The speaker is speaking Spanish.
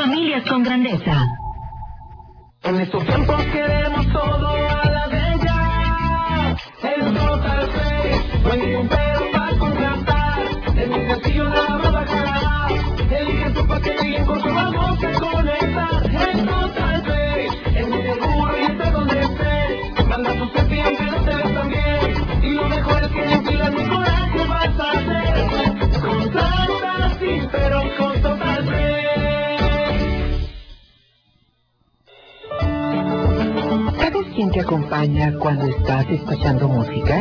Familias con grandeza. En estos tiempos queremos todo a la de ya. El Total Play, no hay ningún pero para contratar. En mi castillo nada bajará. Elige tu paquete y en corto vamos a conectar. El Total Play, es muy seguro y esté donde esté. Manda tu selfie aunque no te ves tan bien. Y lo mejor es que en filas ni coraje vas a hacer. Contrata sí, pero con Total Play. ¿Sabes quién te acompaña cuando estás escuchando música?